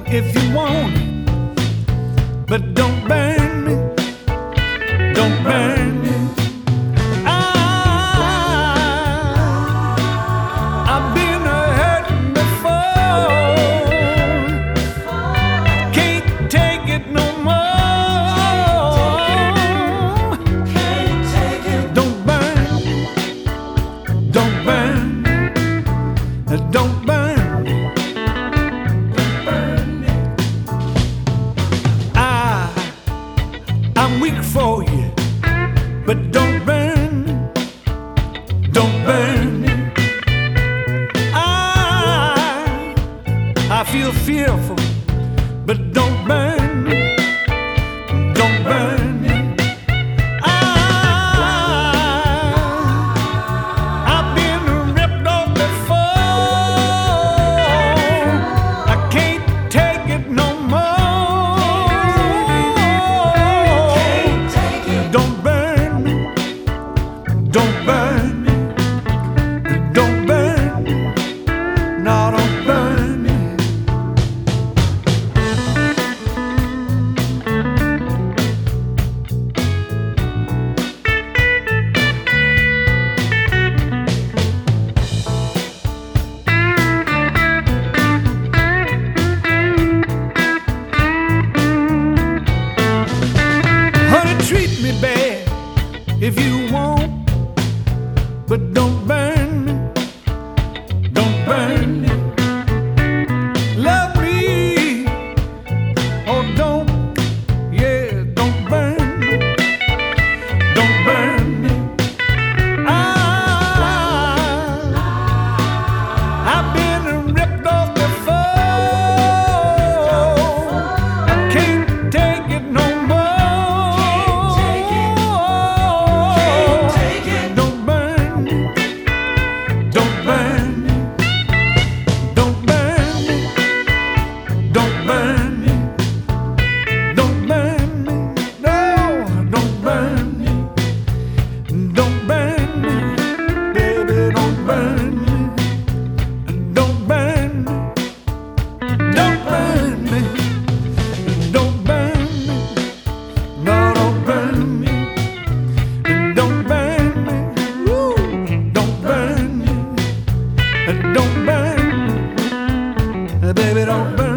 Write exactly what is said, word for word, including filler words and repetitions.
if you want it, but don't burn me, don't burn me. I, I've been hurt before, can't take it no more. Don't burn, don't burn, don't burn. I'm weak for you, but don't burn, don't burn. I, I feel fearful, but don't burn, don't burn. I, I've been ripped off before, I can't take it no more. Don't burn me, don't burn me, don't burn me, no, don't burn me. Honey, treat me bad if you want, but don't burn me, don't burn me. Love me, oh don't, yeah, don't burn me, don't burn me. I, I've been ripped off before, I can't take it no more. Don't burn, baby, don't burn.